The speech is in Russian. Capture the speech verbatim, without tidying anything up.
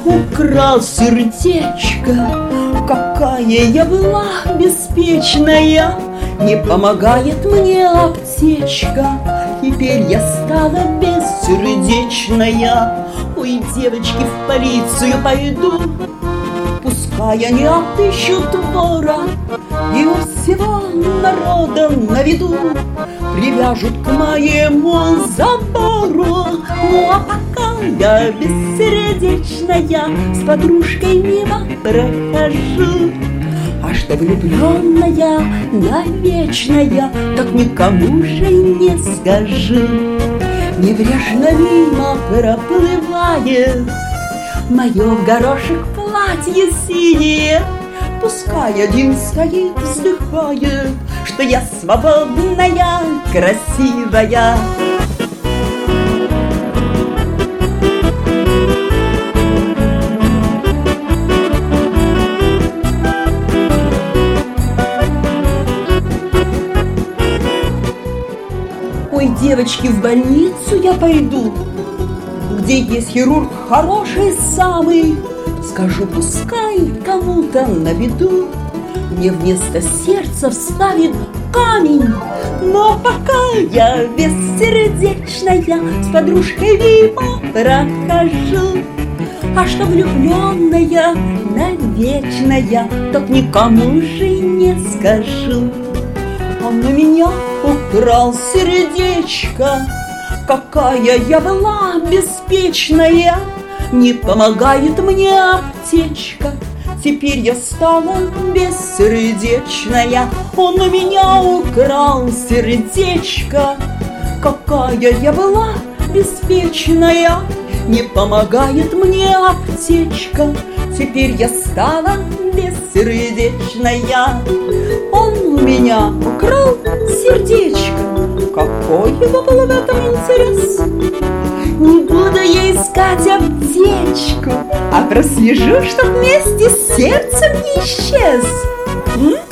украл сердечко. Какая я была беспечная, не помогает мне аптечка. Теперь я стала бессердечная. Ой, девочки, в полицию пойду, пускай они отыщут вора и у всего народа на виду привяжут к моему забору. Ну а пока я бессердечная, с подружкой мимо прохожу. А что влюбленная, навечная, так никому же не скажу. Небрежно мимо проплывает мое в горошек платье синее. Пускай один стоит, вздыхает, что я свободная, красивая. Ой, девочки, в больницу я пойду, где есть хирург хороший самый. Скажу, пускай кому-то на виду мне вместо сердца вставит камень. Но пока я бессердечная, с подружкой мимо прохожу. А что влюбленная, навечная, так никому же не скажу. Он на меня украл сердечко. Какая я была беспечная, не помогает мне аптечка. Теперь я стала бессердечная. Он у меня украл сердечко. Какая я была беспечная, не помогает мне аптечка. Теперь я стала бессердечная. Он у меня украл сердечко. Какой его был в этом интерес? Не буду я искать аптечку, а прослежу, чтоб вместе с сердцем не исчез. М?